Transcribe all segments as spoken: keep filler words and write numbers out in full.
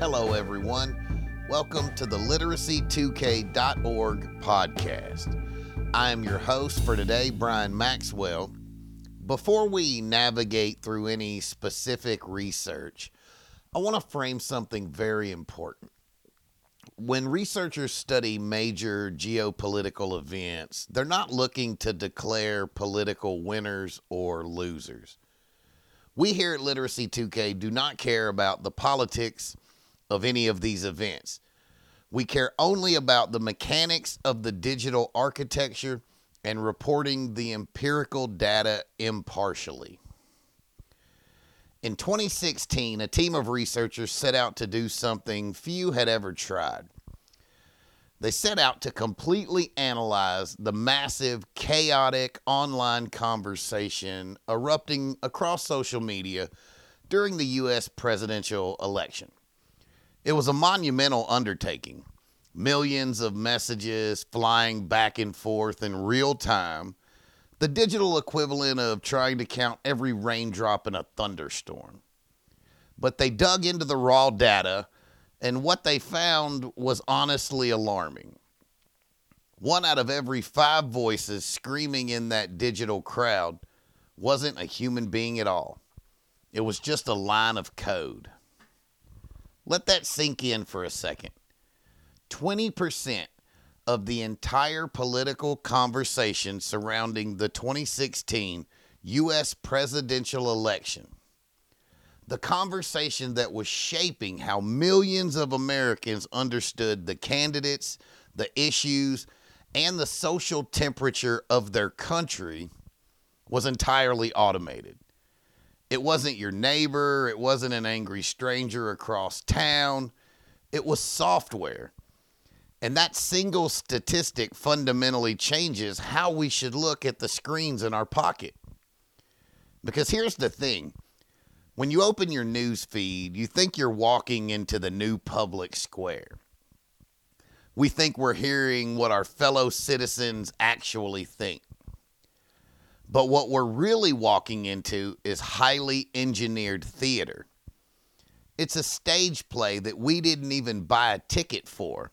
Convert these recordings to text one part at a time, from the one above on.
Hello, everyone. Welcome to the literacy two k dot org podcast. I am your host for today, Brian Maxwell. Before we navigate through any specific research, I want to frame something very important. When researchers study major geopolitical events, they're not looking to declare political winners or losers. We here at Literacy two K do not care about the politics of any of these events. We care only about the mechanics of the digital architecture and reporting the empirical data impartially. In twenty sixteen, a team of researchers set out to do something few had ever tried. They set out to completely analyze the massive, chaotic online conversation erupting across social media during the U S presidential election. It was a monumental undertaking. Millions of messages flying back and forth in real time, the digital equivalent of trying to count every raindrop in a thunderstorm. But they dug into the raw data, and what they found was honestly alarming. One out of every five voices screaming in that digital crowd wasn't a human being at all. It was just a line of code. Let that sink in for a second. twenty percent of the entire political conversation surrounding the twenty sixteen U S presidential election, the conversation that was shaping how millions of Americans understood the candidates, the issues, and the social temperature of their country, was entirely automated. It wasn't your neighbor. It wasn't an angry stranger across town. It was software. And that single statistic fundamentally changes how we should look at the screens in our pocket. Because here's the thing. When you open your news feed, you think you're walking into the new public square. We think we're hearing what our fellow citizens actually think. But what we're really walking into is highly engineered theater. It's a stage play that we didn't even buy a ticket for.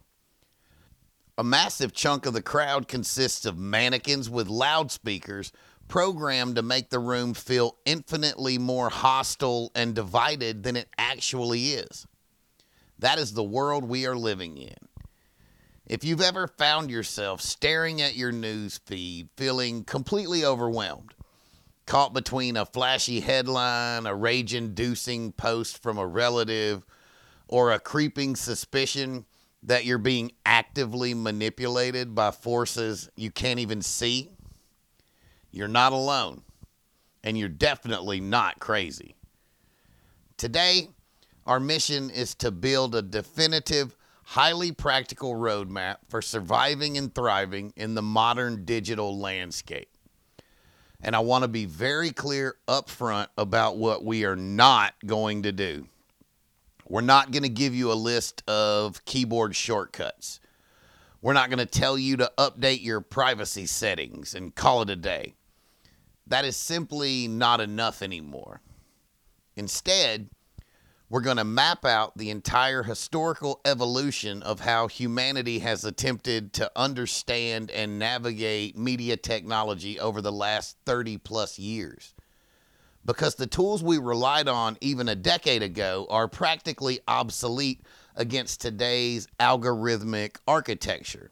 A massive chunk of the crowd consists of mannequins with loudspeakers programmed to make the room feel infinitely more hostile and divided than it actually is. That is the world we are living in. If you've ever found yourself staring at your news feed, feeling completely overwhelmed, caught between a flashy headline, a rage-inducing post from a relative, or a creeping suspicion that you're being actively manipulated by forces you can't even see, you're not alone, and you're definitely not crazy. Today, our mission is to build a definitive, highly practical roadmap for surviving and thriving in the modern digital landscape. And I want to be very clear up front about what we are not going to do. We're not going to give you a list of keyboard shortcuts. We're not going to tell you to update your privacy settings and call it a day. That is simply not enough anymore. Instead, we're going to map out the entire historical evolution of how humanity has attempted to understand and navigate media technology over the last thirty plus years. Because the tools we relied on even a decade ago are practically obsolete against today's algorithmic architecture.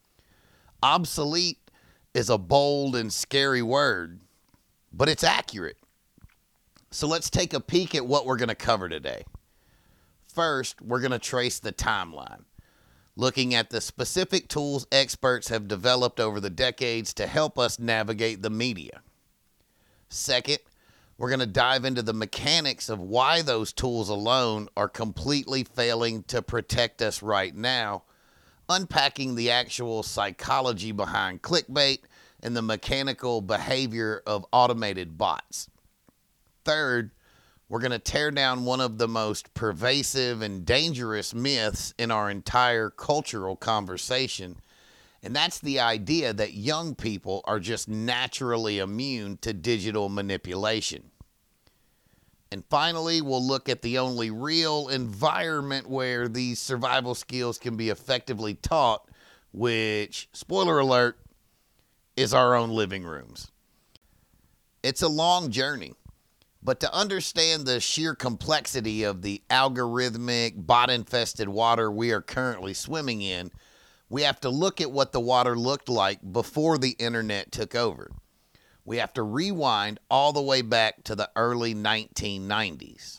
Obsolete is a bold and scary word, but it's accurate. So let's take a peek at what we're going to cover today. First, we're going to trace the timeline, looking at the specific tools experts have developed over the decades to help us navigate the media. Second, we're going to dive into the mechanics of why those tools alone are completely failing to protect us right now, unpacking the actual psychology behind clickbait and the mechanical behavior of automated bots. Third, we're going to tear down one of the most pervasive and dangerous myths in our entire cultural conversation, and that's the idea that young people are just naturally immune to digital manipulation. And finally, we'll look at the only real environment where these survival skills can be effectively taught, which, spoiler alert, is our own living rooms. It's a long journey, but to understand the sheer complexity of the algorithmic, bot-infested water we are currently swimming in, we have to look at what the water looked like before the internet took over. We have to rewind all the way back to the early nineteen nineties.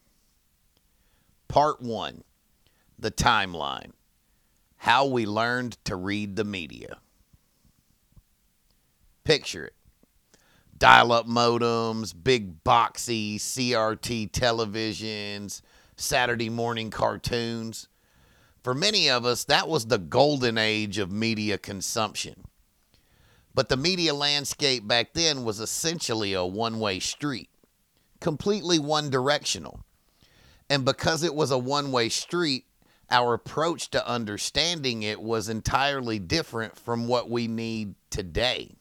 Part one, the timeline. How we learned to read the media. Picture it. Dial-up modems, big boxy C R T televisions, Saturday morning cartoons. For many of us, that was the golden age of media consumption. But the media landscape back then was essentially a one-way street, completely one-directional. And because it was a one-way street, our approach to understanding it was entirely different from what we need today.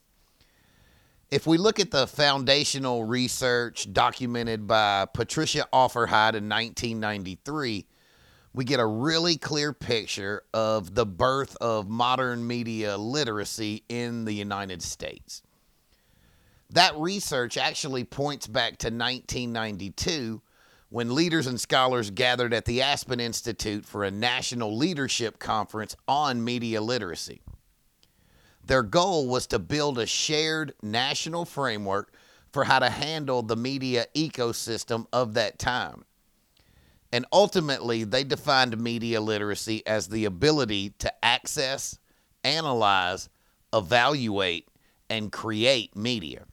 If we look at the foundational research documented by Patricia Offerheide in nineteen ninety-three, we get a really clear picture of the birth of modern media literacy in the United States. That research actually points back to nineteen ninety-two, when leaders and scholars gathered at the Aspen Institute for a national leadership conference on media literacy. Their goal was to build a shared national framework for how to handle the media ecosystem of that time. And ultimately, they defined media literacy as the ability to access, analyze, evaluate, and create media.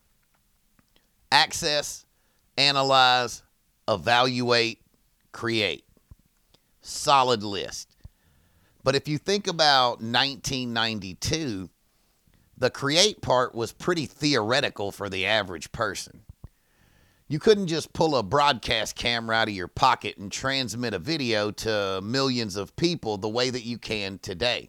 Access, analyze, evaluate, create. Solid list. But if you think about nineteen ninety-two, the create part was pretty theoretical for the average person. You couldn't just pull a broadcast camera out of your pocket and transmit a video to millions of people the way that you can today.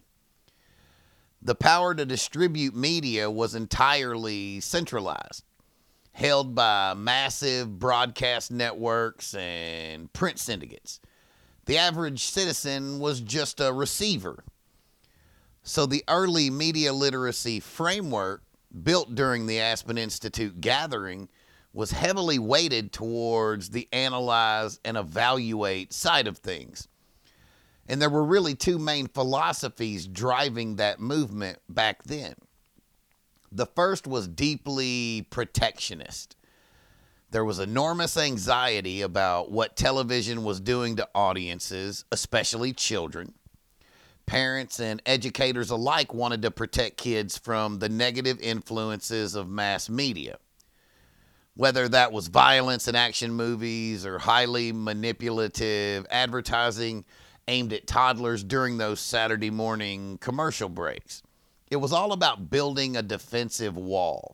The power to distribute media was entirely centralized, held by massive broadcast networks and print syndicates. The average citizen was just a receiver. So the early media literacy framework built during the Aspen Institute gathering was heavily weighted towards the analyze and evaluate side of things. And there were really two main philosophies driving that movement back then. The first was deeply protectionist. There was enormous anxiety about what television was doing to audiences, especially children. Parents and educators alike wanted to protect kids from the negative influences of mass media. Whether that was violence in action movies or highly manipulative advertising aimed at toddlers during those Saturday morning commercial breaks. It was all about building a defensive wall.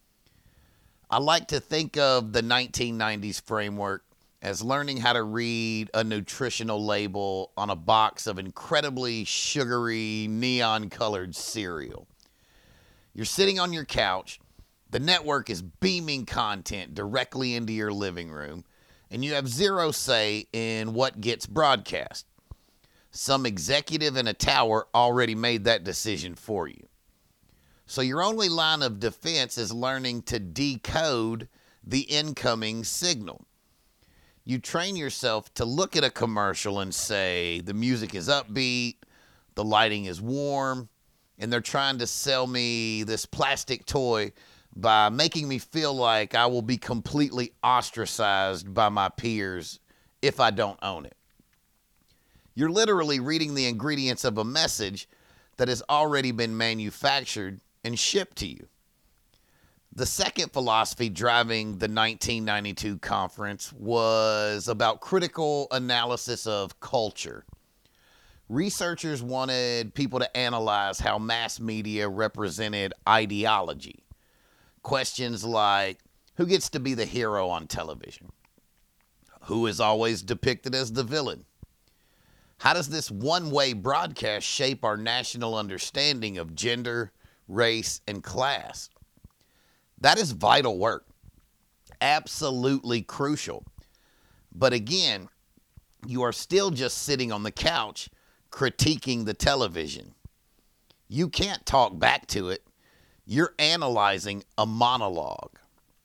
I like to think of the nineteen nineties framework as learning how to read a nutritional label on a box of incredibly sugary, neon-colored cereal. You're sitting on your couch, the network is beaming content directly into your living room, and you have zero say in what gets broadcast. Some executive in a tower already made that decision for you. So your only line of defense is learning to decode the incoming signal. You train yourself to look at a commercial and say, the music is upbeat, the lighting is warm, and they're trying to sell me this plastic toy by making me feel like I will be completely ostracized by my peers if I don't own it. You're literally reading the ingredients of a message that has already been manufactured and shipped to you. The second philosophy driving the nineteen ninety-two conference was about critical analysis of culture. Researchers wanted people to analyze how mass media represented ideology. Questions like, who gets to be the hero on television? Who is always depicted as the villain? How does this one-way broadcast shape our national understanding of gender, race, and class? That is vital work. Absolutely crucial. But again, you are still just sitting on the couch critiquing the television. You can't talk back to it. You're analyzing a monologue.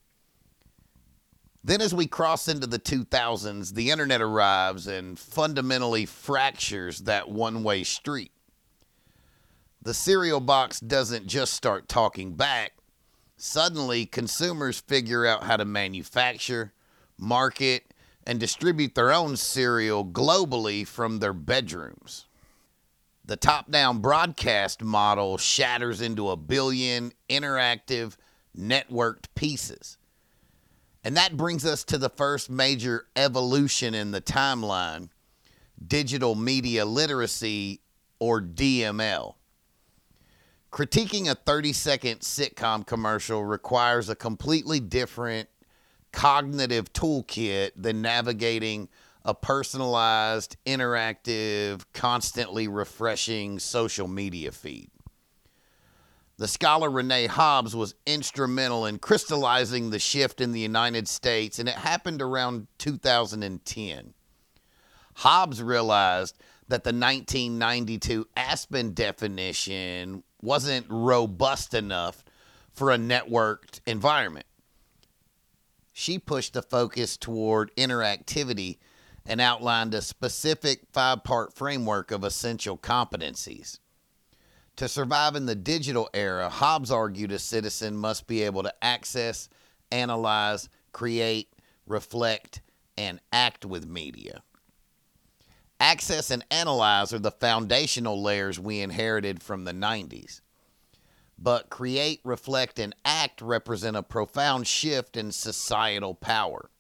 Then as we cross into the two thousands, the internet arrives and fundamentally fractures that one-way street. The cereal box doesn't just start talking back. Suddenly, consumers figure out how to manufacture, market, and distribute their own cereal globally from their bedrooms. The top-down broadcast model shatters into a billion interactive, networked pieces. And that brings us to the first major evolution in the timeline, digital media literacy, or D M L. Critiquing a thirty-second sitcom commercial requires a completely different cognitive toolkit than navigating a personalized, interactive, constantly refreshing social media feed. The scholar Renee Hobbs was instrumental in crystallizing the shift in the United States, and it happened around two thousand ten. Hobbs realized that the nineteen ninety-two Aspen definition wasn't robust enough for a networked environment. She pushed the focus toward interactivity and outlined a specific five-part framework of essential competencies. To survive in the digital era, Hobbs argued a citizen must be able to access, analyze, create, reflect, and act with media. Access and analyze are the foundational layers we inherited from the nineties. But create, reflect, and act represent a profound shift in societal power.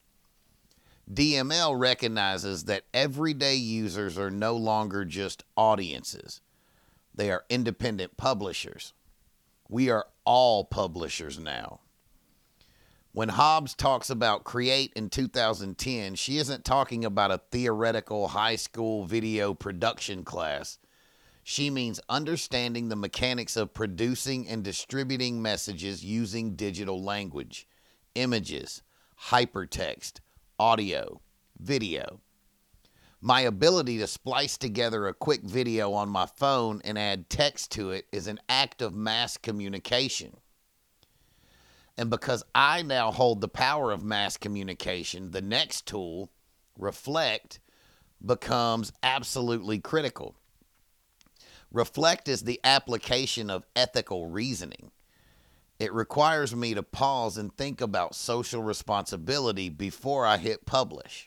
D M L recognizes that everyday users are no longer just audiences. They are independent publishers. We are all publishers now. When Hobbs talks about create in two thousand ten, she isn't talking about a theoretical high school video production class. She means understanding the mechanics of producing and distributing messages using digital language, images, hypertext, audio, video. My ability to splice together a quick video on my phone and add text to it is an act of mass communication. And because I now hold the power of mass communication, the next tool, reflect, becomes absolutely critical. Reflect is the application of ethical reasoning. It requires me to pause and think about social responsibility before I hit publish.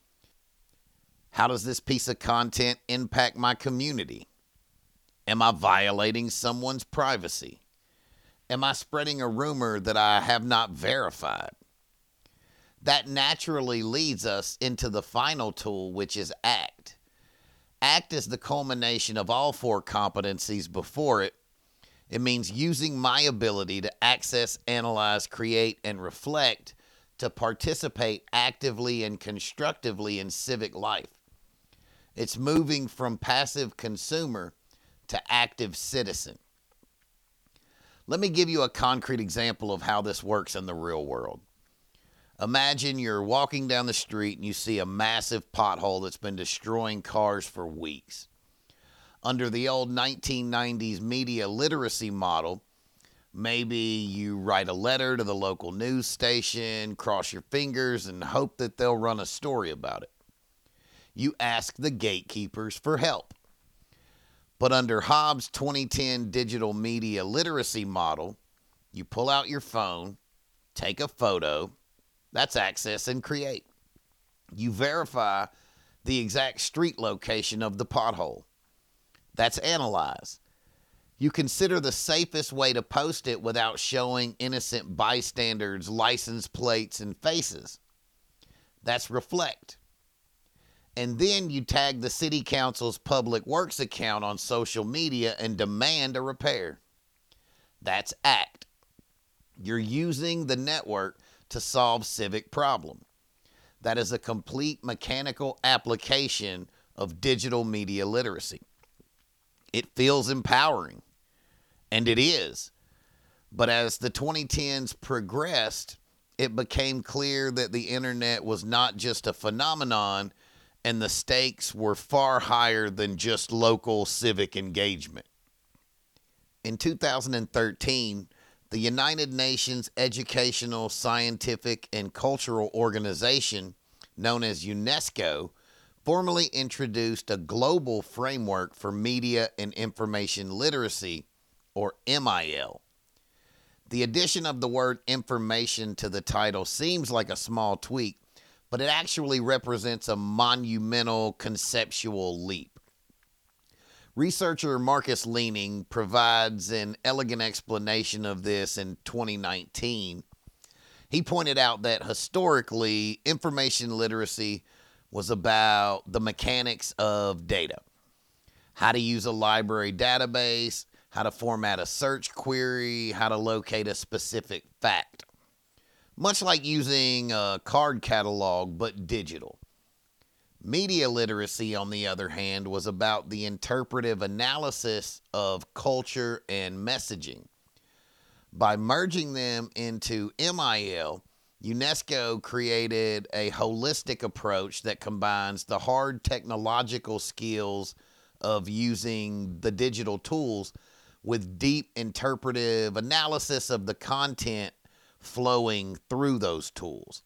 How does this piece of content impact my community? Am I violating someone's privacy? Am I spreading a rumor that I have not verified? That naturally leads us into the final tool, which is ACT. ACT is the culmination of all four competencies before it. It means using my ability to access, analyze, create, and reflect to participate actively and constructively in civic life. It's moving from passive consumer to active citizen. Let me give you a concrete example of how this works in the real world. Imagine you're walking down the street and you see a massive pothole that's been destroying cars for weeks. Under the old nineteen nineties media literacy model, maybe you write a letter to the local news station, cross your fingers, and hope that they'll run a story about it. You ask the gatekeepers for help. But under Hobbs' twenty ten digital media literacy model, you pull out your phone, take a photo, that's access and create. You verify the exact street location of the pothole. That's analyze. You consider the safest way to post it without showing innocent bystanders license plates and faces. That's reflect. And then you tag the city council's public works account on social media and demand a repair. That's act. You're using the network to solve civic problem. That is a complete mechanical application of digital media literacy. It feels empowering, and it is. But as the twenty tens progressed, it became clear that the internet was not just a phenomenon, and the stakes were far higher than just local civic engagement. In two thousand thirteen, the United Nations Educational, Scientific, and Cultural Organization, known as UNESCO, formally introduced a global framework for media and information literacy, or M I L. The addition of the word information to the title seems like a small tweak, but it actually represents a monumental conceptual leap. Researcher Marcus Leaning provides an elegant explanation of this in twenty nineteen. He pointed out that historically, information literacy was about the mechanics of data. How to use a library database, how to format a search query, how to locate a specific fact. Much like using a card catalog, but digital. Media literacy, on the other hand, was about the interpretive analysis of culture and messaging. By merging them into M I L, UNESCO created a holistic approach that combines the hard technological skills of using the digital tools with deep interpretive analysis of the content flowing through those tools.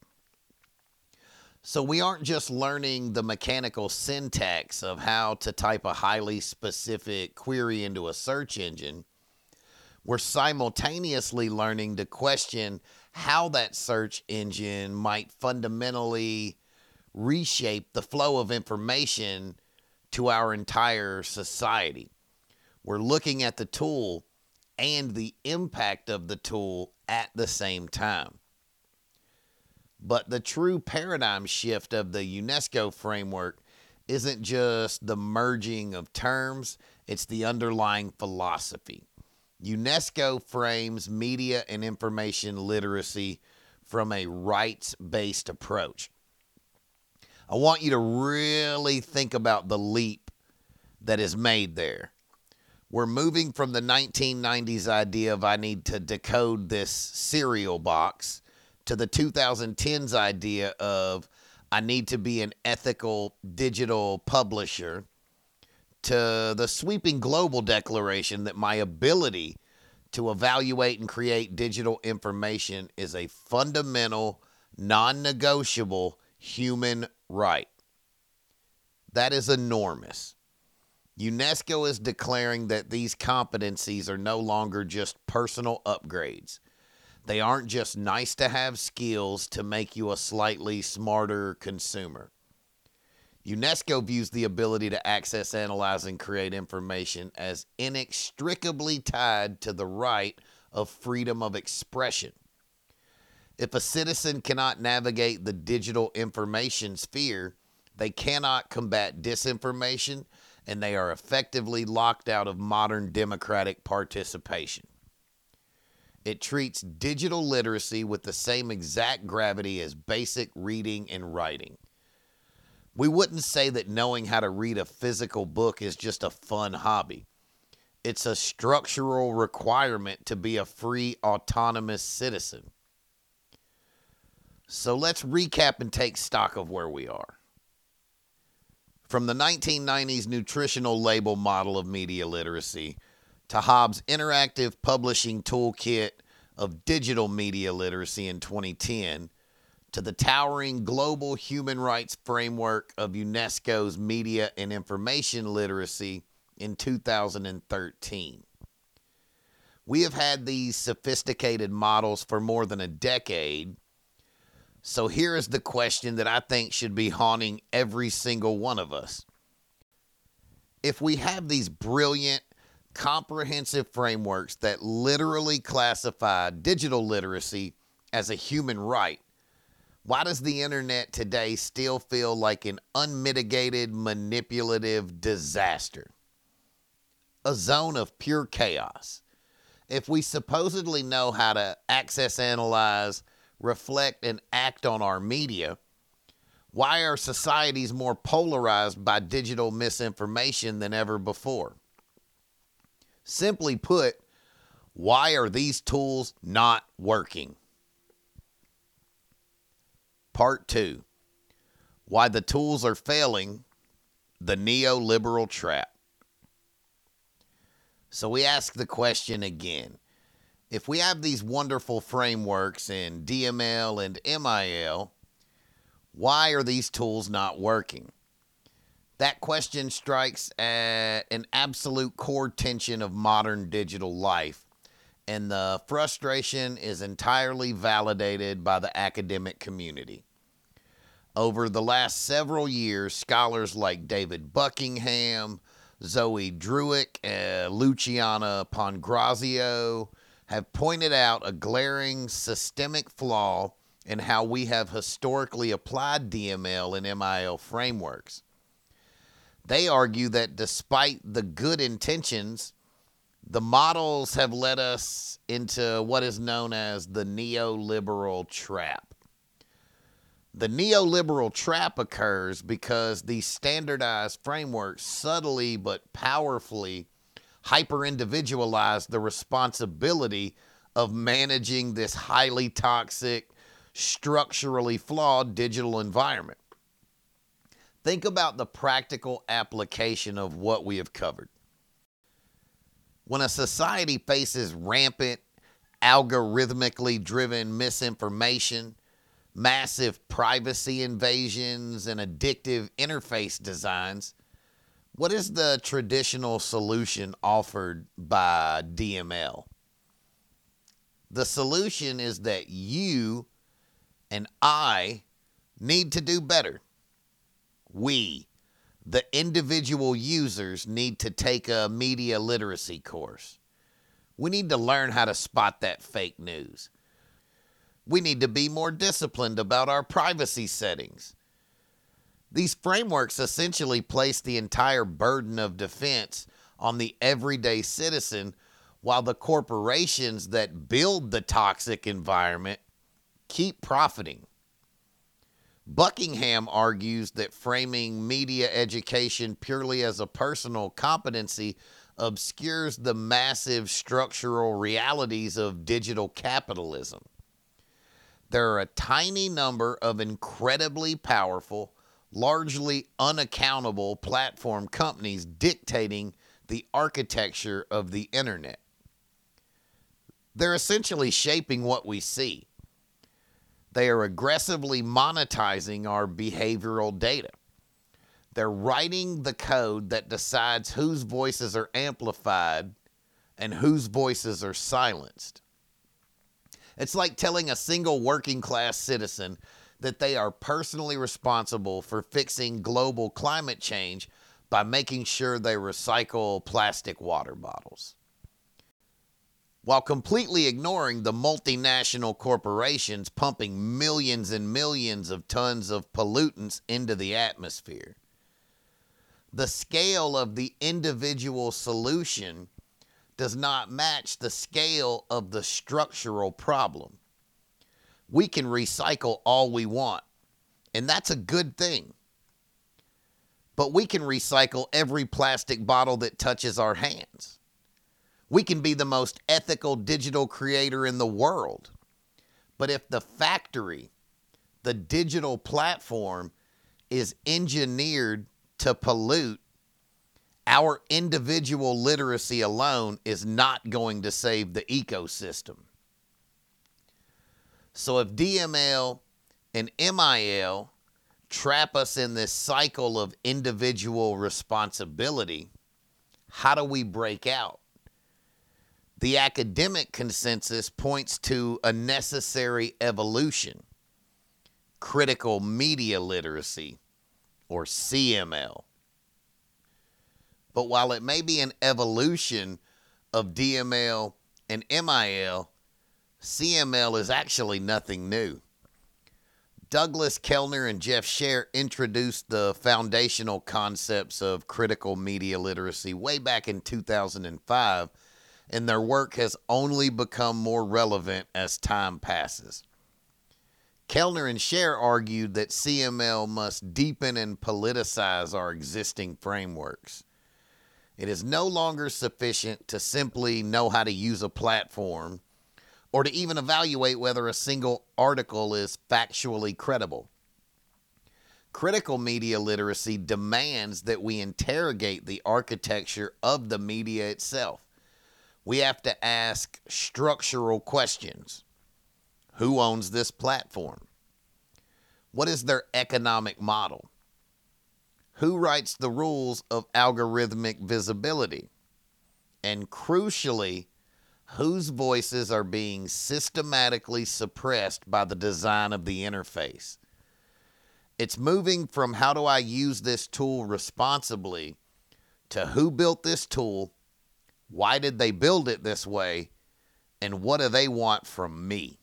So we aren't just learning the mechanical syntax of how to type a highly specific query into a search engine. We're simultaneously learning to question how that search engine might fundamentally reshape the flow of information to our entire society. We're looking at the tool and the impact of the tool at the same time. But the true paradigm shift of the UNESCO framework isn't just the merging of terms, it's the underlying philosophy. UNESCO frames media and information literacy from a rights-based approach. I want you to really think about the leap that is made there. We're moving from the nineteen nineties idea of I need to decode this cereal box to the two thousand tens idea of I need to be an ethical digital publisher, to the sweeping global declaration that my ability to evaluate and create digital information is a fundamental, non-negotiable human right. That is enormous. UNESCO is declaring that these competencies are no longer just personal upgrades. They aren't just nice-to-have skills to make you a slightly smarter consumer. UNESCO views the ability to access, analyze, and create information as inextricably tied to the right of freedom of expression. If a citizen cannot navigate the digital information sphere, they cannot combat disinformation, and they are effectively locked out of modern democratic participation. It treats digital literacy with the same exact gravity as basic reading and writing. We wouldn't say that knowing how to read a physical book is just a fun hobby. It's a structural requirement to be a free, autonomous citizen. So let's recap and take stock of where we are. From the nineteen nineties nutritional label model of media literacy to Hobbes' interactive publishing toolkit of digital media literacy in twenty ten, to the towering global human rights framework of UNESCO's media and information literacy in two thousand thirteen. We have had these sophisticated models for more than a decade, so here is the question that I think should be haunting every single one of us. If we have these brilliant, comprehensive frameworks that literally classify digital literacy as a human right, why does the internet today still feel like an unmitigated, manipulative disaster? A zone of pure chaos. If we supposedly know how to access, analyze, reflect, and act on our media, why are societies more polarized by digital misinformation than ever before? Simply put, why are these tools not working? Part two, Why the Tools Are Failing, the Neoliberal Trap. So we ask the question again. If we have these wonderful frameworks in D M L and M I L, why are these tools not working? That question strikes at an absolute core tension of modern digital life, and the frustration is entirely validated by the academic community. Over the last several years, scholars like David Buckingham, Zoe Druick, uh, Luciana Pangrazio have pointed out a glaring systemic flaw in how we have historically applied D M L and M I L frameworks. They argue that despite the good intentions, the models have led us into what is known as the neoliberal trap. The neoliberal trap occurs because these standardized frameworks subtly but powerfully hyper-individualize the responsibility of managing this highly toxic, structurally flawed digital environment. Think about the practical application of what we have covered. When a society faces rampant, algorithmically driven misinformation, massive privacy invasions, and addictive interface designs, what is the traditional solution offered by D M L? The solution is that you and I need to do better. We, the individual users, need to take a media literacy course. We need to learn how to spot that fake news. We need to be more disciplined about our privacy settings. These frameworks essentially place the entire burden of defense on the everyday citizen, while the corporations that build the toxic environment keep profiting. Buckingham argues that framing media education purely as a personal competency obscures the massive structural realities of digital capitalism. There are a tiny number of incredibly powerful, largely unaccountable platform companies dictating the architecture of the internet. They're essentially shaping what we see. They are aggressively monetizing our behavioral data. They're writing the code that decides whose voices are amplified and whose voices are silenced. It's like telling a single working class citizen that they are personally responsible for fixing global climate change by making sure they recycle plastic water bottles, while completely ignoring the multinational corporations pumping millions and millions of tons of pollutants into the atmosphere. The scale of the individual solution does not match the scale of the structural problem. We can recycle all we want, and that's a good thing. But we can recycle every plastic bottle that touches our hands. We can be the most ethical digital creator in the world. But if the factory, the digital platform, is engineered to pollute, our individual literacy alone is not going to save the ecosystem. So if D M L and M I L trap us in this cycle of individual responsibility, how do we break out? The academic consensus points to a necessary evolution: critical media literacy, or C M L. But while it may be an evolution of D M L and M I L, C M L is actually nothing new. Douglas Kellner and Jeff Scher introduced the foundational concepts of critical media literacy way back in two thousand five, and their work has only become more relevant as time passes. Kellner and Scher argued that C M L must deepen and politicize our existing frameworks. It is no longer sufficient to simply know how to use a platform or to even evaluate whether a single article is factually credible. Critical media literacy demands that we interrogate the architecture of the media itself. We have to ask structural questions. Who owns this platform? What is their economic model? Who writes the rules of algorithmic visibility? And crucially, whose voices are being systematically suppressed by the design of the interface? It's moving from how do I use this tool responsibly to who built this tool, why did they build it this way, and what do they want from me?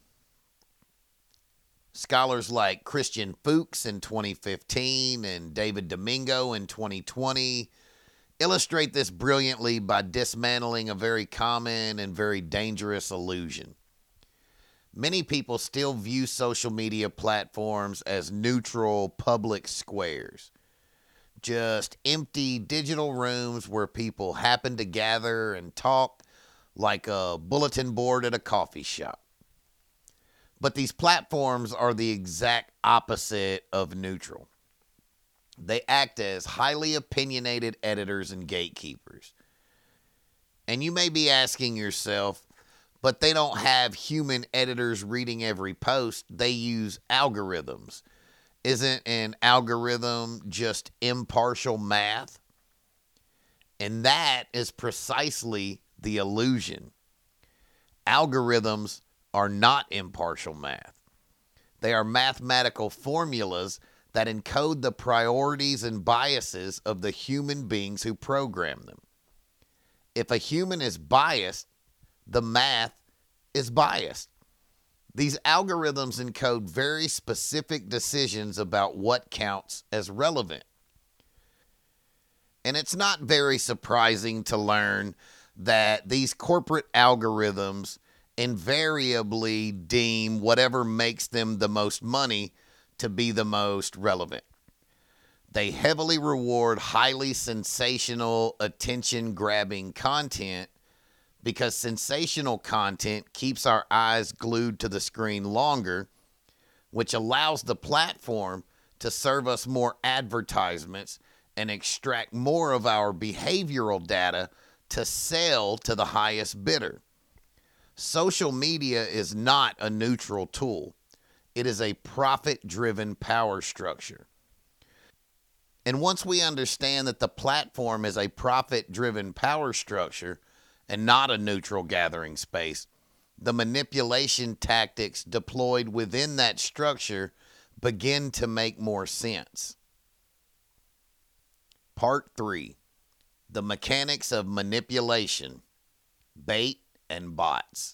Scholars like Christian Fuchs in twenty fifteen and David Domingo in twenty twenty illustrate this brilliantly by dismantling a very common and very dangerous illusion. Many people still view social media platforms as neutral public squares, just empty digital rooms where people happen to gather and talk like a bulletin board at a coffee shop. But these platforms are the exact opposite of neutral. They act as highly opinionated editors and gatekeepers. And you may be asking yourself, but they don't have human editors reading every post. They use algorithms. Isn't an algorithm just impartial math? And that is precisely the illusion. Algorithms are not impartial math. They are mathematical formulas that encode the priorities and biases of the human beings who program them. If a human is biased, the math is biased. These algorithms encode very specific decisions about what counts as relevant. And it's not very surprising to learn that these corporate algorithms invariably deem whatever makes them the most money to be the most relevant. They heavily reward highly sensational, attention-grabbing content because sensational content keeps our eyes glued to the screen longer, which allows the platform to serve us more advertisements and extract more of our behavioral data to sell to the highest bidder. Social media is not a neutral tool. It is a profit-driven power structure. And once we understand that the platform is a profit-driven power structure and not a neutral gathering space, the manipulation tactics deployed within that structure begin to make more sense. Part three, the mechanics of manipulation, bait and bots.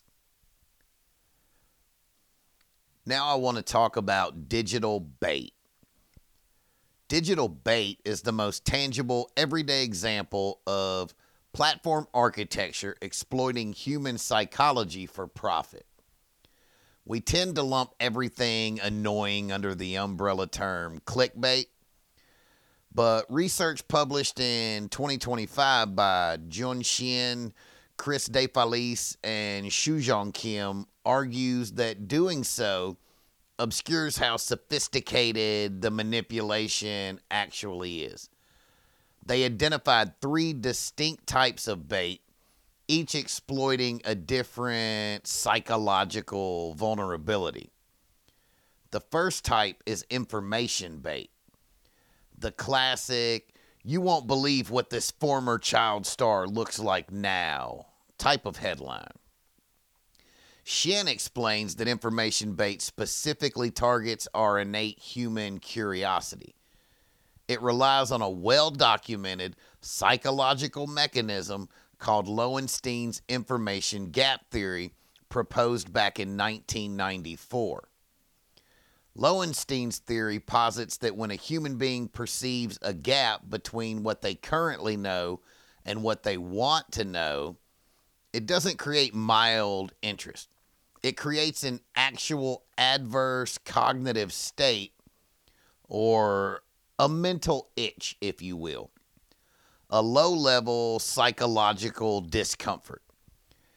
Now I want to talk about digital bait. Digital bait is the most tangible, everyday example of platform architecture exploiting human psychology for profit. We tend to lump everything annoying under the umbrella term clickbait, but research published in twenty twenty-five by Jun Shin, Chris DeFelice, and Shujong Kim argues that doing so obscures how sophisticated the manipulation actually is. They identified three distinct types of bait, each exploiting a different psychological vulnerability. The first type is information bait. The classic, you won't believe what this former child star looks like now type of headline. Shin explains that information bait specifically targets our innate human curiosity. It relies on a well-documented psychological mechanism called Lowenstein's information gap theory, proposed back in nineteen ninety-four. Lowenstein's theory posits that when a human being perceives a gap between what they currently know and what they want to know, it doesn't create mild interest. It creates an actual adverse cognitive state, or a mental itch, if you will. A low-level psychological discomfort.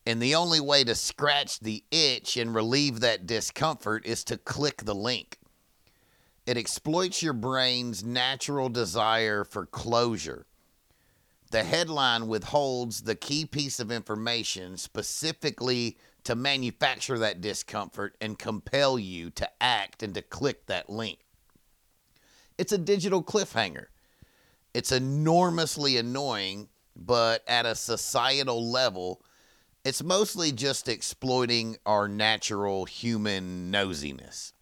And the only way to scratch the itch and relieve that discomfort is to click the link. It exploits your brain's natural desire for closure. The headline withholds the key piece of information specifically to manufacture that discomfort and compel you to act and to click that link. It's a digital cliffhanger. It's enormously annoying, but at a societal level, it's mostly just exploiting our natural human nosiness.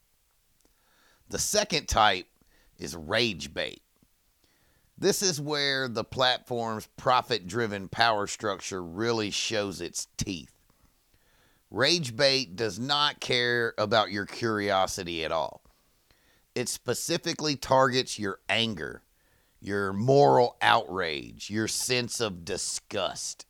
The second type is rage bait. This is where the platform's profit-driven power structure really shows its teeth. Rage bait does not care about your curiosity at all. It specifically targets your anger, your moral outrage, your sense of disgust.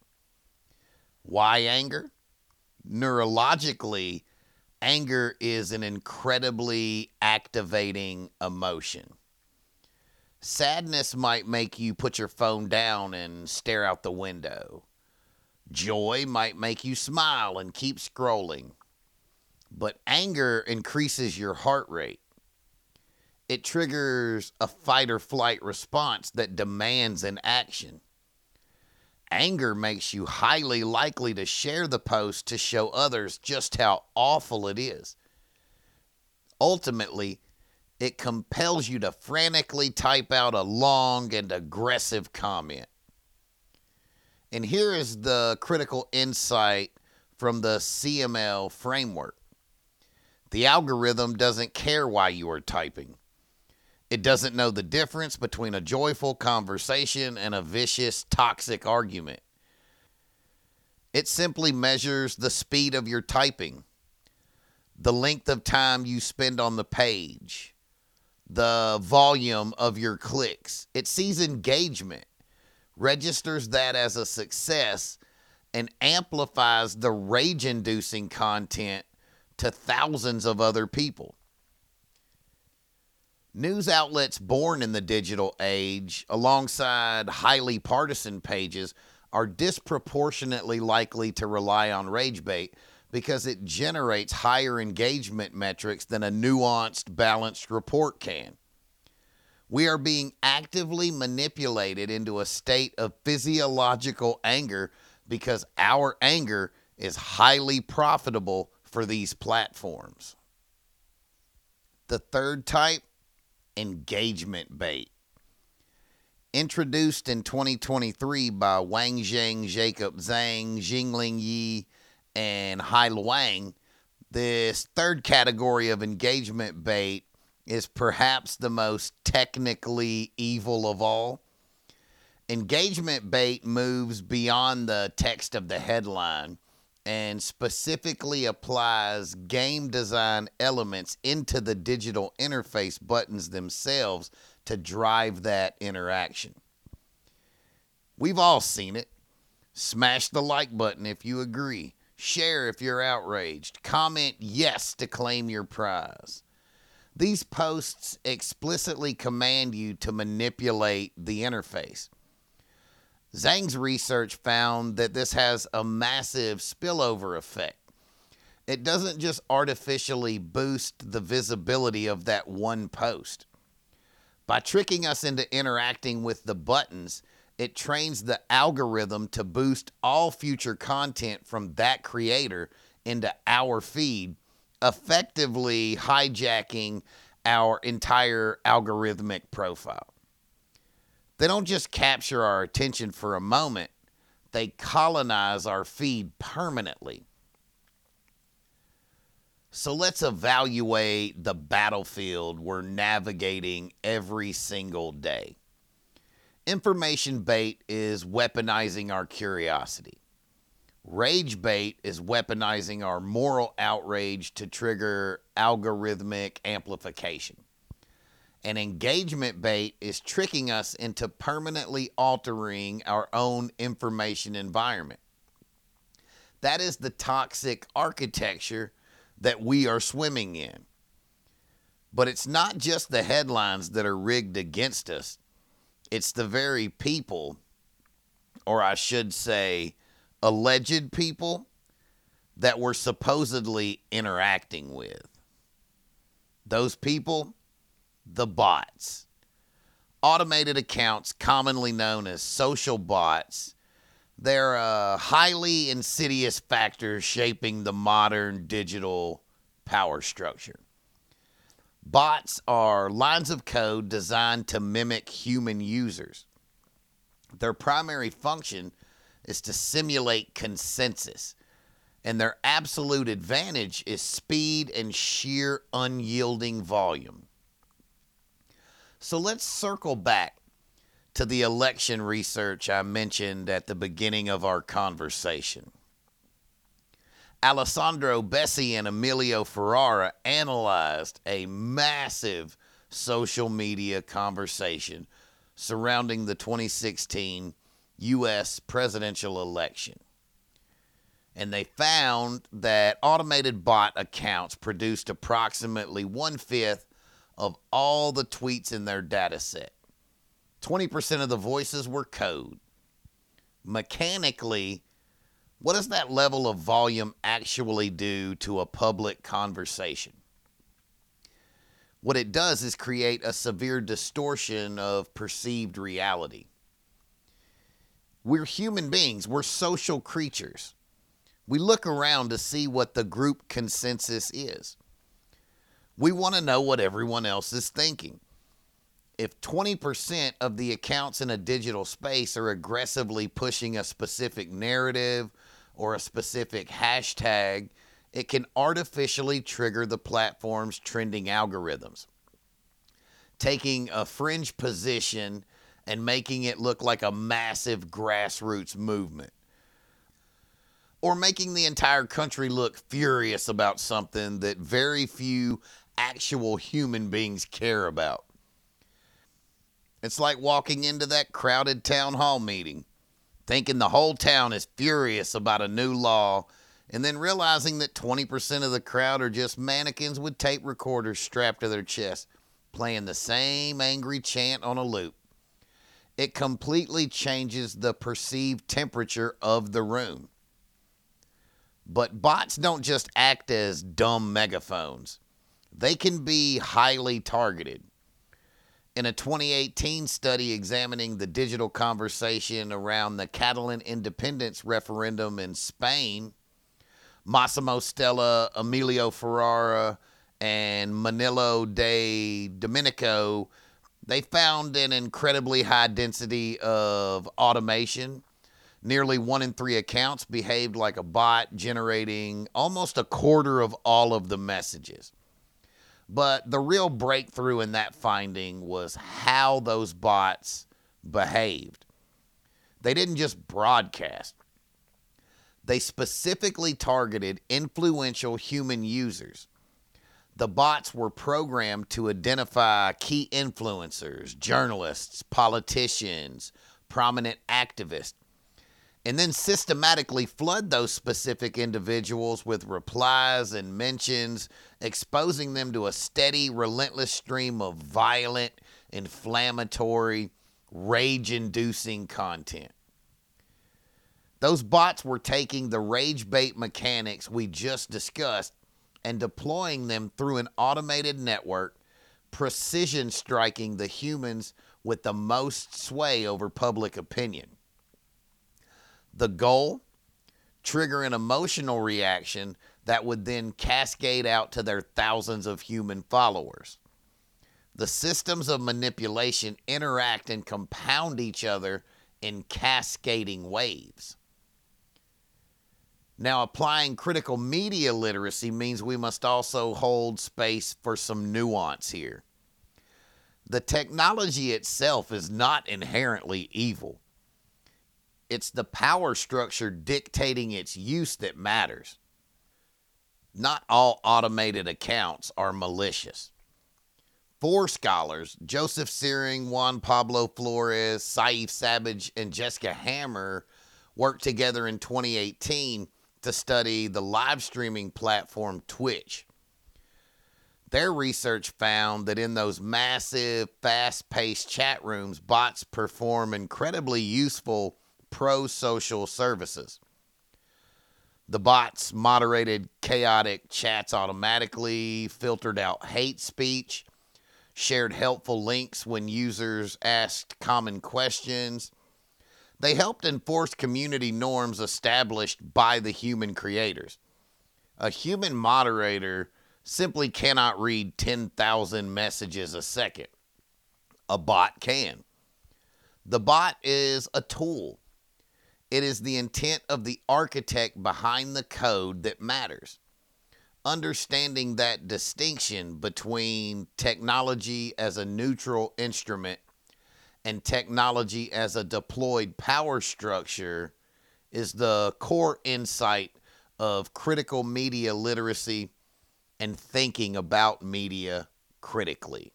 Why anger? Neurologically, anger is an incredibly activating emotion. Sadness might make you put your phone down and stare out the window. Joy might make you smile and keep scrolling. But anger increases your heart rate. It triggers a fight or flight response that demands an action. Anger makes you highly likely to share the post to show others just how awful it is. Ultimately, it compels you to frantically type out a long and aggressive comment. And here is the critical insight from the C M L framework. The algorithm doesn't care why you are typing. It doesn't know the difference between a joyful conversation and a vicious, toxic argument. It simply measures the speed of your typing, the length of time you spend on the page, the volume of your clicks. It sees engagement, registers that as a success, and amplifies the rage-inducing content to thousands of other people. News outlets born in the digital age, alongside highly partisan pages, are disproportionately likely to rely on rage bait because it generates higher engagement metrics than a nuanced, balanced report can. We are being actively manipulated into a state of physiological anger because our anger is highly profitable for these platforms. The third type, engagement bait. Introduced in twenty twenty-three by Wang Zheng, Jacob Zhang, Jingling Yi, and Hai Luang, this third category of engagement bait is perhaps the most technically evil of all. Engagement bait moves beyond the text of the headline and specifically applies game design elements into the digital interface buttons themselves to drive that interaction. We've all seen it. Smash the like button if you agree. Share if you're outraged. Comment yes to claim your prize. These posts explicitly command you to manipulate the interface. Zhang's research found that this has a massive spillover effect. It doesn't just artificially boost the visibility of that one post. By tricking us into interacting with the buttons, it trains the algorithm to boost all future content from that creator into our feed, effectively hijacking our entire algorithmic profile. They don't just capture our attention for a moment, they colonize our feed permanently. So let's evaluate the battlefield we're navigating every single day. Information bait is weaponizing our curiosity. Rage bait is weaponizing our moral outrage to trigger algorithmic amplification. And engagement bait is tricking us into permanently altering our own information environment. That is the toxic architecture that we are swimming in. But it's not just the headlines that are rigged against us. It's the very people, or I should say, alleged people that we're supposedly interacting with. Those people, the bots. Automated accounts, commonly known as social bots, they're a highly insidious factor shaping the modern digital power structure. Bots are lines of code designed to mimic human users. Their primary function is to simulate consensus, and their absolute advantage is speed and sheer unyielding volume. So let's circle back to the election research I mentioned at the beginning of our conversation. Alessandro Bessi and Emilio Ferrara analyzed a massive social media conversation surrounding the twenty sixteen U S presidential election. And they found that automated bot accounts produced approximately one-fifth of all the tweets in their data set. twenty percent of the voices were code. Mechanically, what does that level of volume actually do to a public conversation? What it does is create a severe distortion of perceived reality. We're human beings. We're social creatures. We look around to see what the group consensus is. We want to know what everyone else is thinking. If twenty percent of the accounts in a digital space are aggressively pushing a specific narrative or a specific hashtag, it can artificially trigger the platform's trending algorithms, taking a fringe position and making it look like a massive grassroots movement, or making the entire country look furious about something that very few actual human beings care about. It's like walking into that crowded town hall meeting, thinking the whole town is furious about a new law, and then realizing that twenty percent of the crowd are just mannequins with tape recorders strapped to their chests, playing the same angry chant on a loop. It completely changes the perceived temperature of the room. But bots don't just act as dumb megaphones. They can be highly targeted. In a twenty eighteen study examining the digital conversation around the Catalan independence referendum in Spain, Massimo Stella, Emilio Ferrara, and Manilo de Domenico, they found an incredibly high density of automation. Nearly one in three accounts behaved like a bot, generating almost a quarter of all of the messages. But the real breakthrough in that finding was how those bots behaved. They didn't just broadcast. They specifically targeted influential human users. The bots were programmed to identify key influencers, journalists, politicians, prominent activists, and then systematically flood those specific individuals with replies and mentions, exposing them to a steady, relentless stream of violent, inflammatory, rage-inducing content. Those bots were taking the rage bait mechanics we just discussed and deploying them through an automated network, precision striking the humans with the most sway over public opinion. The goal? Trigger an emotional reaction that would then cascade out to their thousands of human followers. The systems of manipulation interact and compound each other in cascading waves. Now, applying critical media literacy means we must also hold space for some nuance here. The technology itself is not inherently evil. It's the power structure dictating its use that matters. Not all automated accounts are malicious. Four scholars, Joseph Searing, Juan Pablo Flores, Saif Savage, and Jessica Hammer, worked together in twenty eighteen to study the live streaming platform Twitch. Their research found that in those massive, fast-paced chat rooms, bots perform incredibly useful pro-social services. The bots moderated chaotic chats automatically, filtered out hate speech, shared helpful links when users asked common questions. They helped enforce community norms established by the human creators. A human moderator simply cannot read ten thousand messages a second. A bot can. The bot is a tool. It is the intent of the architect behind the code that matters. Understanding that distinction between technology as a neutral instrument and technology as a deployed power structure is the core insight of critical media literacy and thinking about media critically.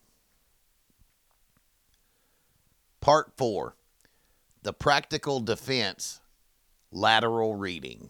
Part four, the practical defense, lateral reading.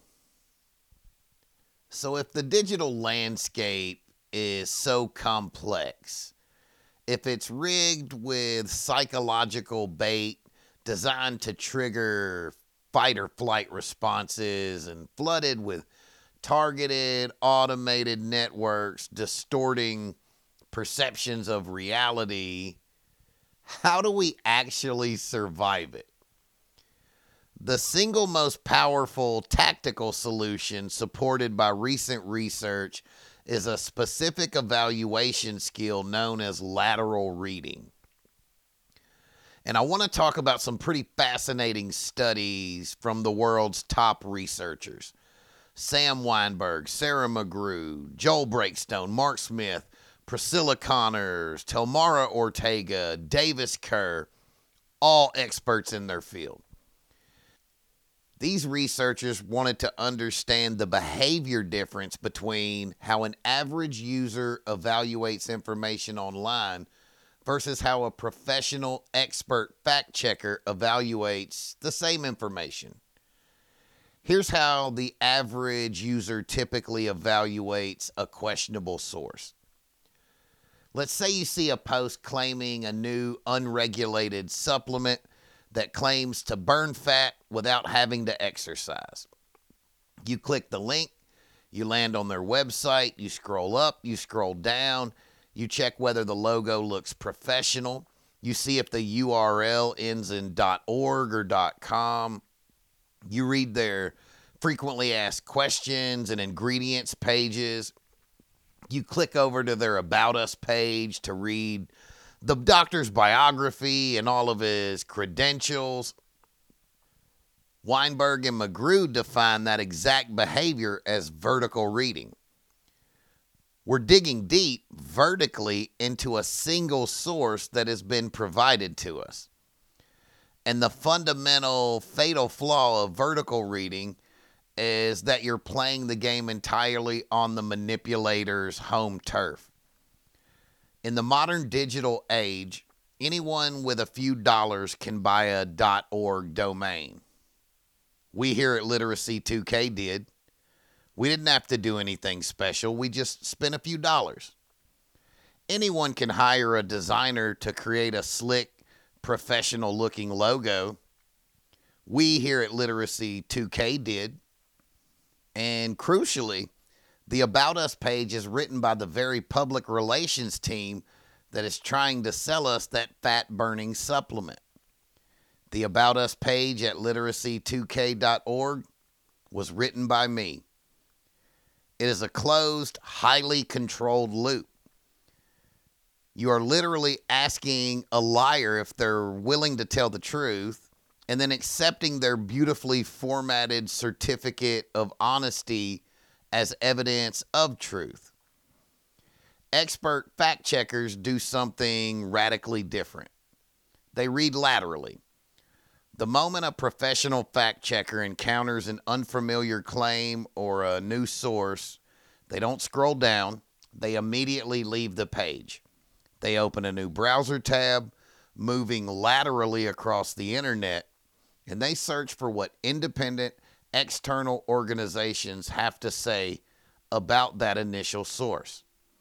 So if the digital landscape is so complex, if it's rigged with psychological bait designed to trigger fight or flight responses and flooded with targeted automated networks distorting perceptions of reality, how do we actually survive it? The single most powerful tactical solution supported by recent research is a specific evaluation skill known as lateral reading. And I want to talk about some pretty fascinating studies from the world's top researchers. Sam Weinberg, Sarah McGrew, Joel Breakstone, Mark Smith, Priscilla Connors, Telmara Ortega, Davis Kerr, all experts in their field. These researchers wanted to understand the behavior difference between how an average user evaluates information online versus how a professional expert fact checker evaluates the same information. Here's how the average user typically evaluates a questionable source. Let's say you see a post claiming a new unregulated supplement that claims to burn fat without having to exercise. You click the link, you land on their website, you scroll up, you scroll down, you check whether the logo looks professional, you see if the U R L ends in .org or .com, you read their frequently asked questions and ingredients pages, you click over to their About Us page to read the doctor's biography and all of his credentials. Weinberg and McGrew define that exact behavior as vertical reading. We're digging deep vertically into a single source that has been provided to us. And the fundamental fatal flaw of vertical reading is that you're playing the game entirely on the manipulator's home turf. In the modern digital age, anyone with a few dollars can buy a .org domain. We here at Literacy two K did. We didn't have to do anything special. We just spent a few dollars. Anyone can hire a designer to create a slick, professional-looking logo. We here at Literacy two K did. And crucially, the About Us page is written by the very public relations team that is trying to sell us that fat-burning supplement. The About Us page at literacy two k dot org was written by me. It is a closed, highly controlled loop. You are literally asking a liar if they're willing to tell the truth and then accepting their beautifully formatted certificate of honesty as evidence of truth. Expert fact checkers do something radically different. They read laterally. The moment a professional fact checker encounters an unfamiliar claim or a new source, they don't scroll down, they immediately leave the page. They open a new browser tab, moving laterally across the internet, and they search for what independent external organizations have to say about that initial source.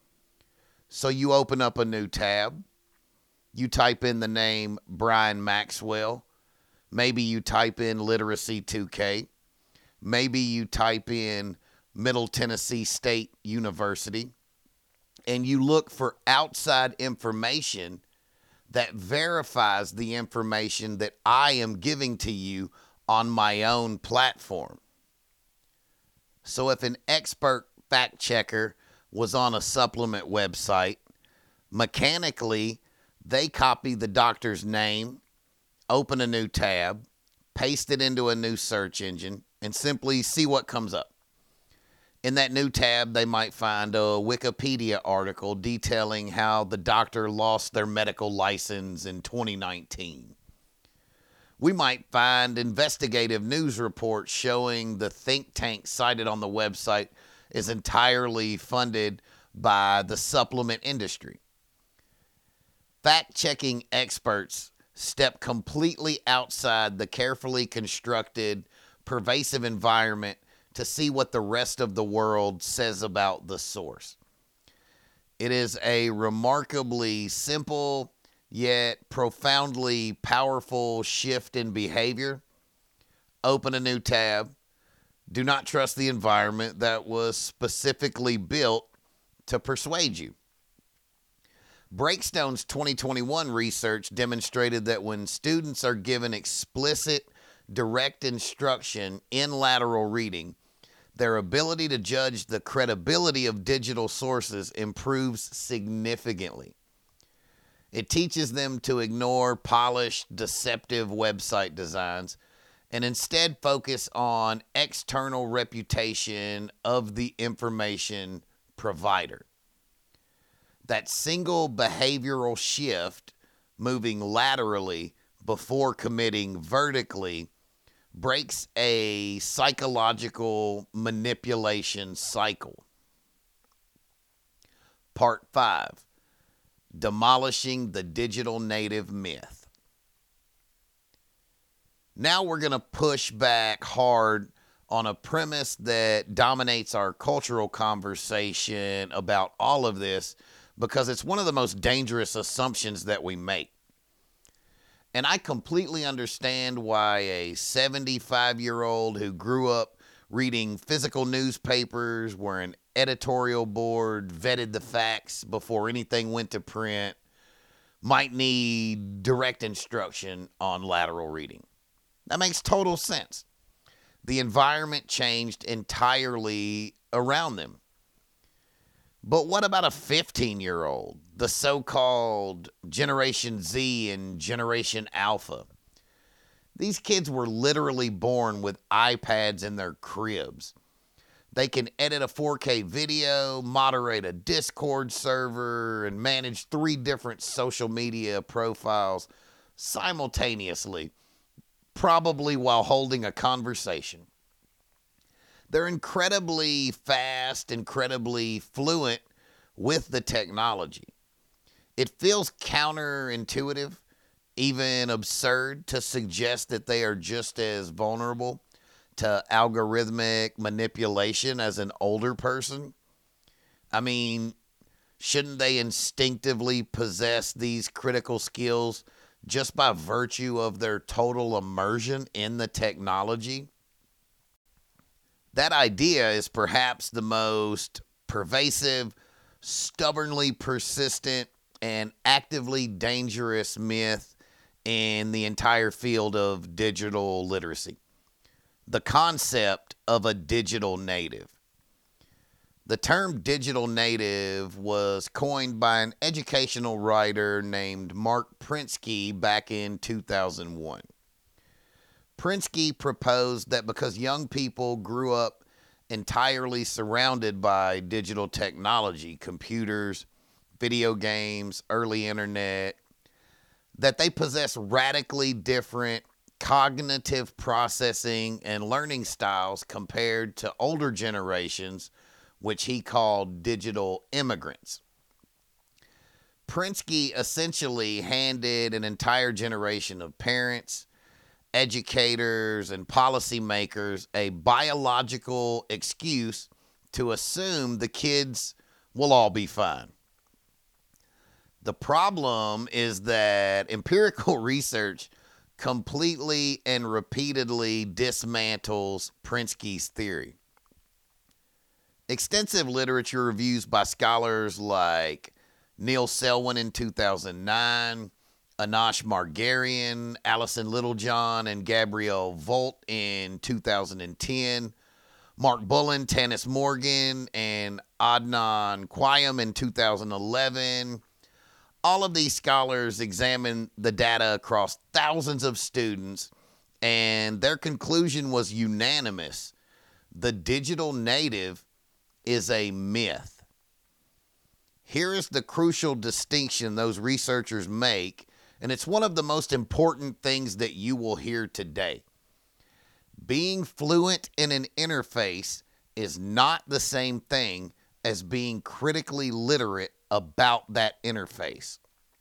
So you open up a new tab, you type in the name Brian Maxwell, maybe you type in Literacy two K, Maybe you type in Middle Tennessee State University and you look for outside information that verifies the information that I am giving to you on my own platform. So if an expert fact checker was on a supplement website, mechanically, they copy the doctor's name, open a new tab, paste it into a new search engine, and simply see what comes up. In that new tab, they might find a Wikipedia article detailing how the doctor lost their medical license in twenty nineteen. We might find investigative news reports showing the think tank cited on the website is entirely funded by the supplement industry. Fact-checking experts step completely outside the carefully constructed, pervasive environment to see what the rest of the world says about the source. It is a remarkably simple yet profoundly powerful shift in behavior. Open a new tab. Do not trust the environment that was specifically built to persuade you. Breakstone's twenty twenty-one research demonstrated that when students are given explicit, direct instruction in lateral reading, their ability to judge the credibility of digital sources improves significantly. It teaches them to ignore polished, deceptive website designs and instead focus on external reputation of the information provider. That single behavioral shift, moving laterally before committing vertically, breaks a psychological manipulation cycle. Part five, demolishing the digital native myth. Now we're going to push back hard on a premise that dominates our cultural conversation about all of this because it's one of the most dangerous assumptions that we make. And I completely understand why a seventy-five-year-old who grew up reading physical newspapers where an editorial board vetted the facts before anything went to print might need direct instruction on lateral reading. That makes total sense. The environment changed entirely around them. But what about a fifteen-year-old, the so-called Generation Z and Generation Alpha? These kids were literally born with iPads in their cribs. They can edit a four K video, moderate a Discord server, and manage three different social media profiles simultaneously, probably while holding a conversation. They're incredibly fast, incredibly fluent with the technology. It feels counterintuitive, even absurd, to suggest that they are just as vulnerable to algorithmic manipulation as an older person. I mean, shouldn't they instinctively possess these critical skills just by virtue of their total immersion in the technology? That idea is perhaps the most pervasive, stubbornly persistent, and actively dangerous myth in the entire field of digital literacy. The concept of a digital native. The term digital native was coined by an educational writer named Mark Prensky back in two thousand one. Prensky proposed that because young people grew up entirely surrounded by digital technology, computers, video games, early internet, that they possess radically different cognitive processing and learning styles compared to older generations, which he called digital immigrants. Prensky essentially handed an entire generation of parents, educators, and policymakers a biological excuse to assume the kids will all be fine. The problem is that empirical research completely and repeatedly dismantles Prensky's theory. Extensive literature reviews by scholars like Neil Selwyn in two thousand nine, Anash Margarian, Alison Littlejohn, and Gabrielle Volt in two thousand ten, Mark Bullen, Tanis Morgan, and Adnan Quayum in two thousand eleven. All of these scholars examined the data across thousands of students, and their conclusion was unanimous. The digital native is a myth. Here is the crucial distinction those researchers make, and it's one of the most important things that you will hear today. Being fluent in an interface is not the same thing as being critically literate about that interface.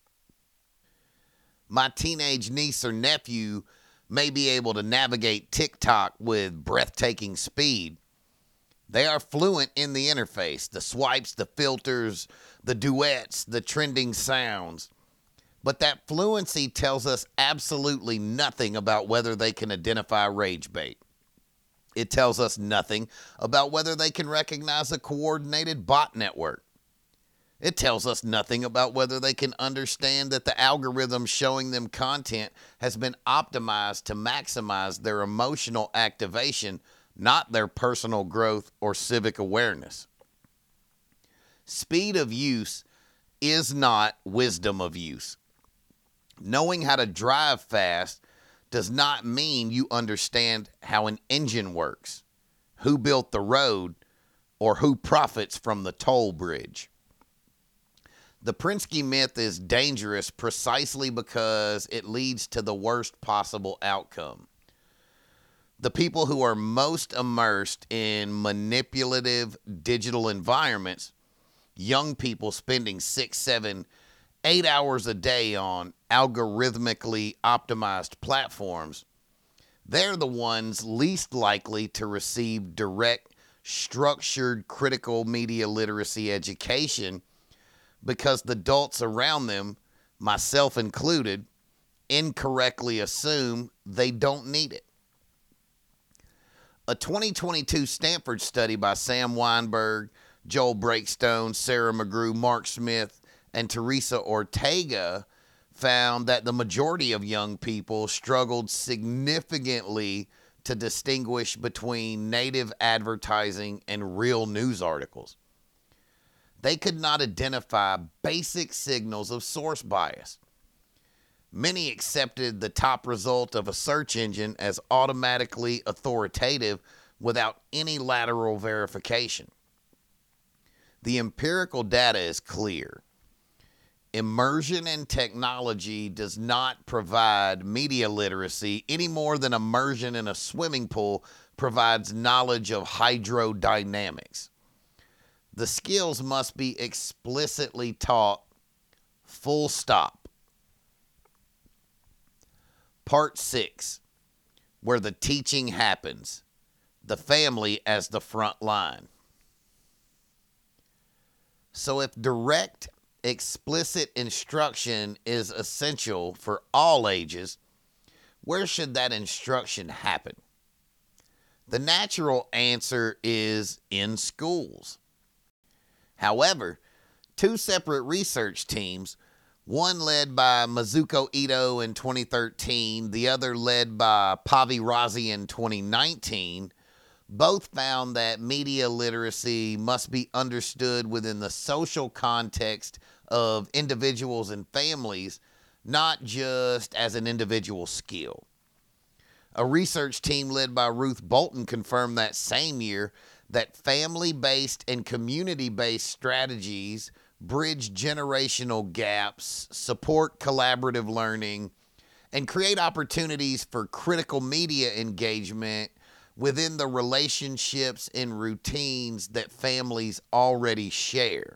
My teenage niece or nephew may be able to navigate TikTok with breathtaking speed. They are fluent in the interface, the swipes, the filters, the duets, the trending sounds. But that fluency tells us absolutely nothing about whether they can identify rage bait. It tells us nothing about whether they can recognize a coordinated bot network. It tells us nothing about whether they can understand that the algorithm showing them content has been optimized to maximize their emotional activation, not their personal growth or civic awareness. Speed of use is not wisdom of use. Knowing how to drive fast does not mean you understand how an engine works, who built the road, or who profits from the toll bridge. The Prensky myth is dangerous precisely because it leads to the worst possible outcome. The people who are most immersed in manipulative digital environments, young people spending six, seven, eight hours a day on algorithmically optimized platforms, they're the ones least likely to receive direct, structured, critical media literacy education because the adults around them, myself included, incorrectly assume they don't need it. A twenty twenty-two Stanford study by Sam Weinberg, Joel Breakstone, Sarah McGrew, Mark Smith, and Teresa Ortega found that the majority of young people struggled significantly to distinguish between native advertising and real news articles. They could not identify basic signals of source bias. Many accepted the top result of a search engine as automatically authoritative without any lateral verification. The empirical data is clear. Immersion in technology does not provide media literacy any more than immersion in a swimming pool provides knowledge of hydrodynamics. The skills must be explicitly taught, full stop. Part six, where the teaching happens, the family as the front line. So if direct, explicit instruction is essential for all ages, where should that instruction happen? The natural answer is in schools. However, two separate research teams, one led by Mizuko Ito in twenty thirteen, the other led by Pavi Razi in twenty nineteen, both found that media literacy must be understood within the social context of individuals and families, not just as an individual skill. A research team led by Ruth Bolton confirmed that same year that family-based and community-based strategies bridge generational gaps, support collaborative learning, and create opportunities for critical media engagement within the relationships and routines that families already share.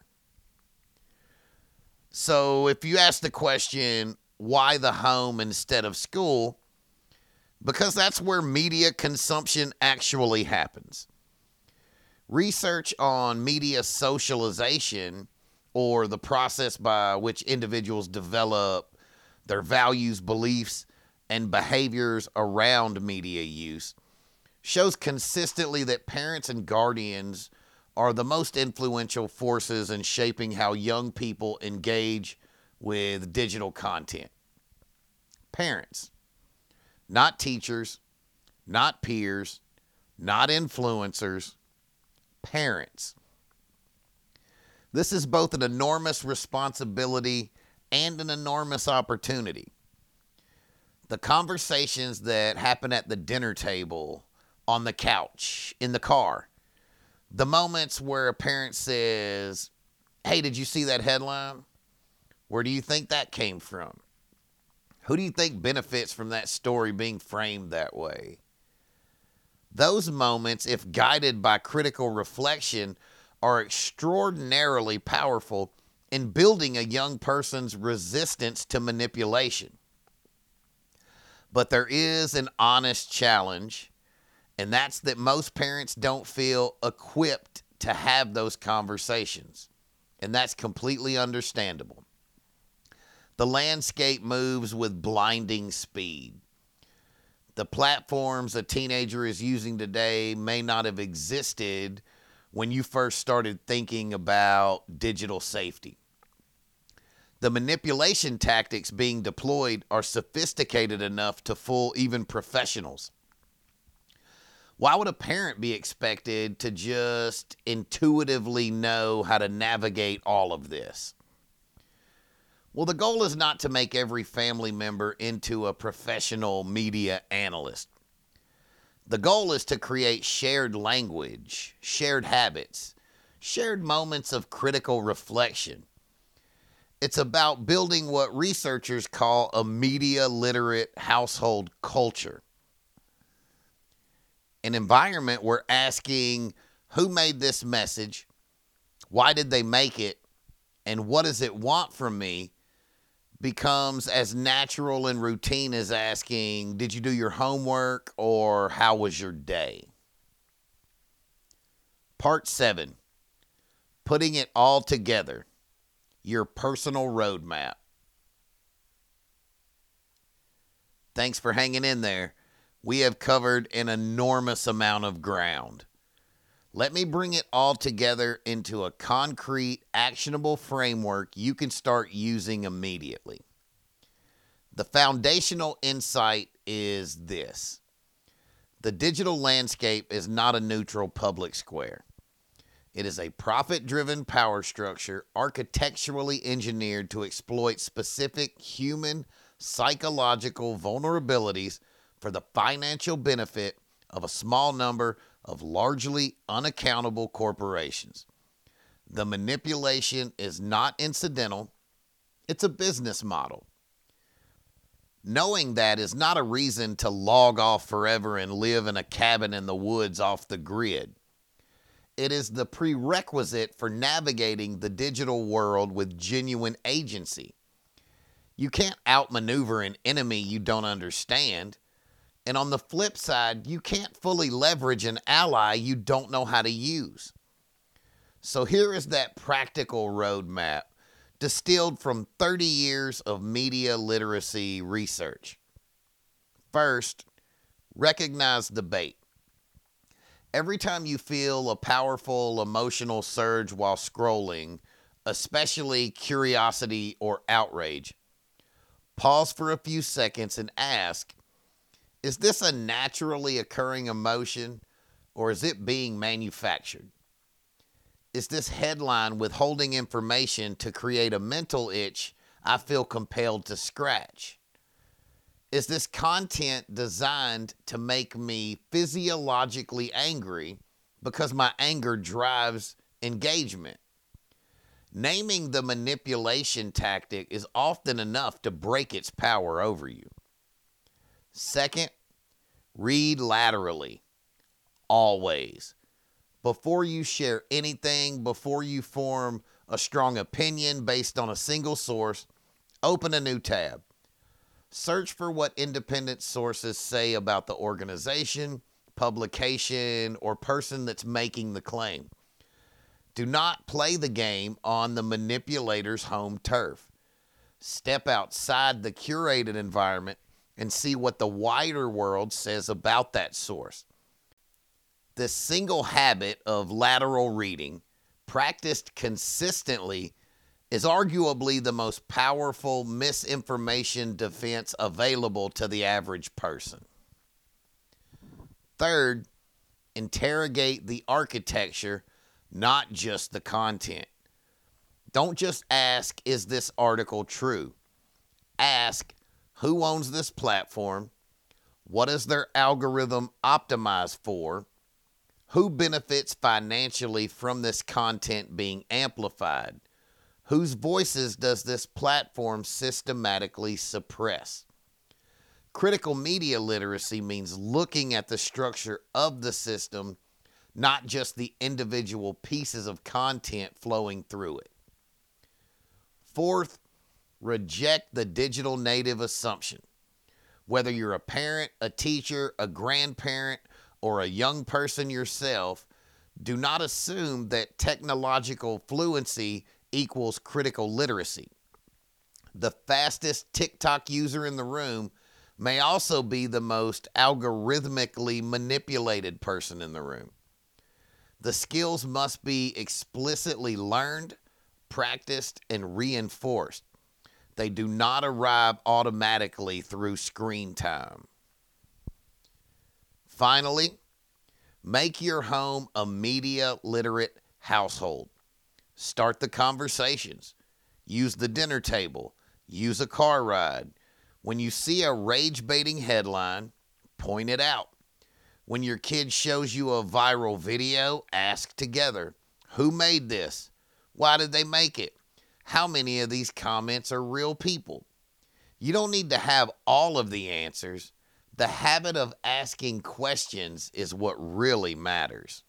So if you ask the question, why the home instead of school? Because that's where media consumption actually happens. Research on media socialization, or the process by which individuals develop their values, beliefs, and behaviors around media use shows consistently that parents and guardians are the most influential forces in shaping how young people engage with digital content. Parents, not teachers, not peers, not influencers, parents. This is both an enormous responsibility and an enormous opportunity. The conversations that happen at the dinner table, on the couch, in the car, the moments where a parent says, "Hey, did you see that headline? Where do you think that came from? Who do you think benefits from that story being framed that way?" Those moments, if guided by critical reflection, are extraordinarily powerful in building a young person's resistance to manipulation. But there is an honest challenge, and that's that most parents don't feel equipped to have those conversations. And that's completely understandable. The landscape moves with blinding speed. The platforms a teenager is using today may not have existed when you first started thinking about digital safety. The manipulation tactics being deployed are sophisticated enough to fool even professionals. Why would a parent be expected to just intuitively know how to navigate all of this? Well, the goal is not to make every family member into a professional media analyst. The goal is to create shared language, shared habits, shared moments of critical reflection. It's about building what researchers call a media literate household culture. An environment where asking who made this message, why did they make it, and what does it want from me becomes as natural and routine as asking, did you do your homework, or how was your day? Part seven, putting it all together, your personal roadmap. Thanks for hanging in there. We have covered an enormous amount of ground. Let me bring it all together into a concrete, actionable framework you can start using immediately. The foundational insight is this: the digital landscape is not a neutral public square. It is a profit-driven power structure architecturally engineered to exploit specific human psychological vulnerabilities for the financial benefit of a small number of largely unaccountable corporations. The manipulation is not incidental, it's a business model. Knowing that is not a reason to log off forever and live in a cabin in the woods off the grid. It is the prerequisite for navigating the digital world with genuine agency. You can't outmaneuver an enemy you don't understand. And on the flip side, you can't fully leverage an ally you don't know how to use. So here is that practical roadmap distilled from thirty years of media literacy research. First, recognize the bait. Every time you feel a powerful emotional surge while scrolling, especially curiosity or outrage, pause for a few seconds and ask, is this a naturally occurring emotion, or is it being manufactured? Is this headline withholding information to create a mental itch I feel compelled to scratch? Is this content designed to make me physiologically angry because my anger drives engagement? Naming the manipulation tactic is often enough to break its power over you. Second, read laterally, always. Before you share anything, before you form a strong opinion based on a single source, open a new tab. Search for what independent sources say about the organization, publication, or person that's making the claim. Do not play the game on the manipulator's home turf. Step outside the curated environment and see what the wider world says about that source. This single habit of lateral reading, practiced consistently, is arguably the most powerful misinformation defense available to the average person. Third, interrogate the architecture, not just the content. Don't just ask, is this article true? Ask, who owns this platform? What is their algorithm optimized for? Who benefits financially from this content being amplified? Whose voices does this platform systematically suppress? Critical media literacy means looking at the structure of the system, not just the individual pieces of content flowing through it. Fourth, reject the digital native assumption. Whether you're a parent, a teacher, a grandparent, or a young person yourself, do not assume that technological fluency equals critical literacy. The fastest TikTok user in the room may also be the most algorithmically manipulated person in the room. The skills must be explicitly learned, practiced, and reinforced. They do not arrive automatically through screen time. Finally, make your home a media literate household. Start the conversations. Use the dinner table. Use a car ride. When you see a rage-baiting headline, point it out. When your kid shows you a viral video, ask together, who made this? Why did they make it? How many of these comments are real people? You don't need to have all of the answers. The habit of asking questions is what really matters.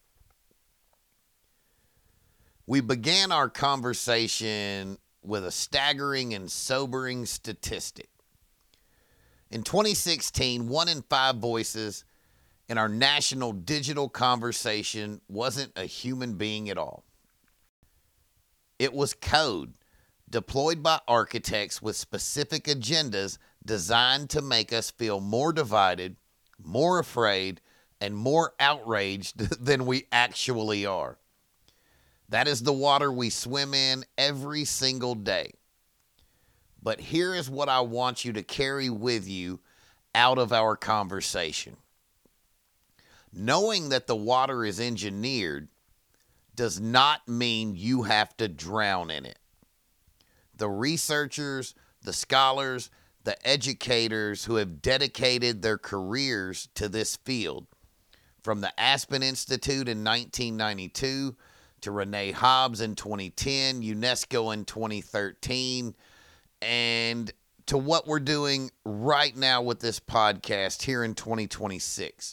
We began our conversation with a staggering and sobering statistic. In twenty sixteen, one in five voices in our national digital conversation wasn't a human being at all. It was code deployed by architects with specific agendas designed to make us feel more divided, more afraid, and more outraged than we actually are. That is the water we swim in every single day. But here is what I want you to carry with you out of our conversation. Knowing that the water is engineered does not mean you have to drown in it. The researchers, the scholars, the educators who have dedicated their careers to this field, from the Aspen Institute in nineteen ninety-two to Renee Hobbs in twenty ten, UNESCO in twenty thirteen, and to what we're doing right now with this podcast here in twenty twenty-six.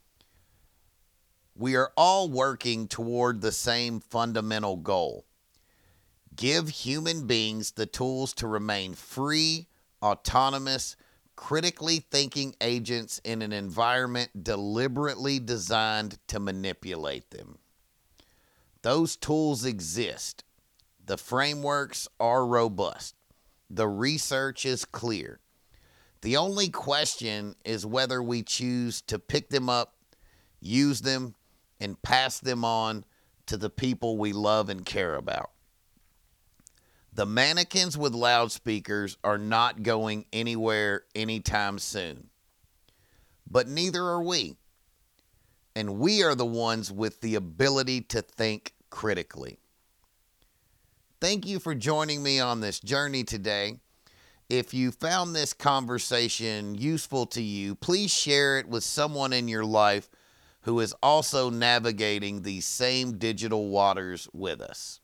We are all working toward the same fundamental goal. Give human beings the tools to remain free, autonomous, critically thinking agents in an environment deliberately designed to manipulate them. Those tools exist. The frameworks are robust. The research is clear. The only question is whether we choose to pick them up, use them, and pass them on to the people we love and care about. The mannequins with loudspeakers are not going anywhere anytime soon. But neither are we. And we are the ones with the ability to think critically. Thank you for joining me on this journey today. If you found this conversation useful to you, please share it with someone in your life who is also navigating these same digital waters with us.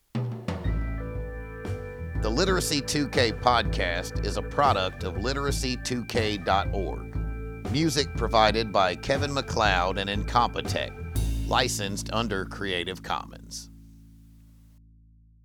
The Literacy two K podcast is a product of literacy two k dot org. Music provided by Kevin MacLeod and Incompetech, licensed under Creative Commons.